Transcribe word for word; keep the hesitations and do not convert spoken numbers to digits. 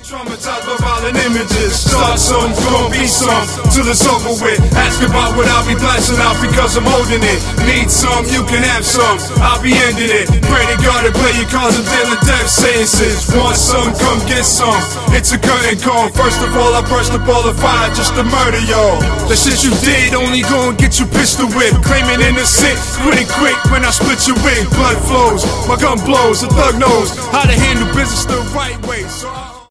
Traumatized by violent images. Start some, gon' be some, till it's over with. Ask about what I'll be blasting out because I'm holding it. Need some, you can have some, I'll be ending it. Pray to God to play your cards and deal with death sentences. Want some, come get some. It's a curtain call. First of all, I burst up all the fire just to murder y'all. The shit you did only gon' get you pistol whipped. Claiming innocent, quitting quick when I split your wig. Blood flows, my gun blows, the thug knows how to handle business the right way. So I